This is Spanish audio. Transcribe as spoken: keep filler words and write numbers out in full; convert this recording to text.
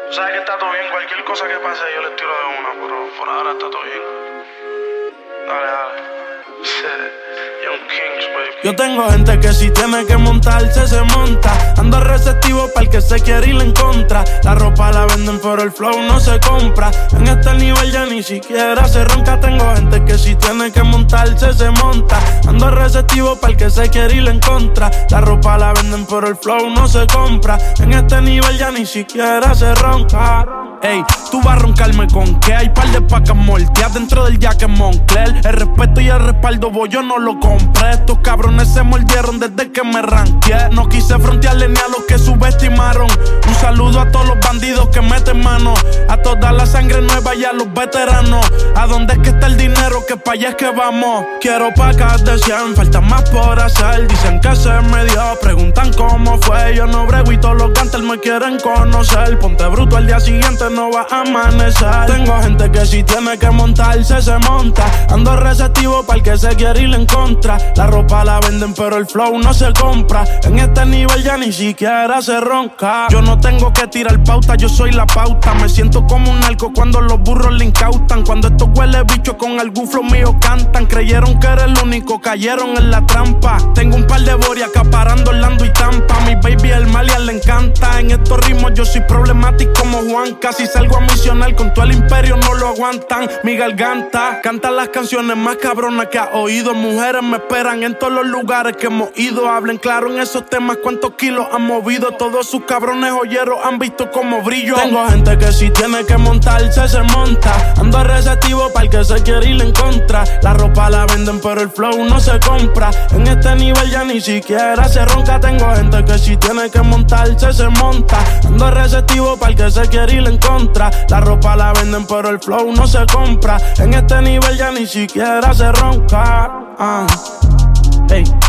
Sabes que está todo bien, cualquier cosa que pase yo le tiro de una, pero por ahora está todo bien. Dale, dale. Young Kings, baby. Yo tengo gente que si tiene que montarse se monta. Ando receptivo para el que se quiere ir en contra. La ropa la venden pero el flow no se compra. En este nivel ya ni siquiera se ronca. Tengo gente que si tiene que montarse se monta. Ando receptivo para el que se quiere ir en contra. La ropa la venden pero el flow no se compra. En este nivel ya ni siquiera se ronca. Ey, tú vas a roncarme con qué. Hay par de pacas molteadas dentro del jaque Moncler. El respeto y el respaldo voy, yo no lo compré. Estos cabrones se mordieron desde que me ranqué. No quise frontearle ni a los que subestimaron. Un saludo a todos los bandidos que meten mano, a toda la sangre nueva y a los veteranos. ¿A dónde es que está el dinero? Que pa' allá es que vamos. Quiero pacas de cien, falta más por hacer. Dicen que se me dio, preguntan cómo fue. Yo no brego y todos los ganters me quieren conocer. Ponte bruto al día siguiente, no va a amanecer. Tengo gente que si tiene que montarse se monta. Ando receptivo para el que se quiere ir en contra. La ropa la venden pero el flow no se compra. En este nivel ya ni siquiera se ronca. Yo no tengo que tirar pauta, yo soy la pauta. Me siento como un narco cuando los burros le incautan. Cuando estos huele bichos con algún flow mío cantan. Creyeron que era el único, cayeron en la trampa. Tengo un par de boris acaparando Orlando y Tampa. Mi baby el Malia le encanta. En estos ritmos yo soy problemático como Juanca. Si salgo a misionar con todo el imperio no lo aguantan. Mi garganta canta las canciones más cabronas que ha oído. Mujeres me esperan en todos los lugares que hemos ido. Hablen claro en esos temas cuántos kilos han movido. Todos sus cabrones joyeros han visto como brillo. Tengo gente que si tiene que montarse se monta. Ando receptivo para el que se quiere ir en contra. La ropa la venden pero el flow no se compra. En este nivel ya ni siquiera se ronca. Tengo gente que si tiene que montarse se monta. Ando receptivo para el que se quiere ir en contra. La ropa la venden pero el flow no se compra. En este nivel ya ni siquiera se ronca. uh. Hey.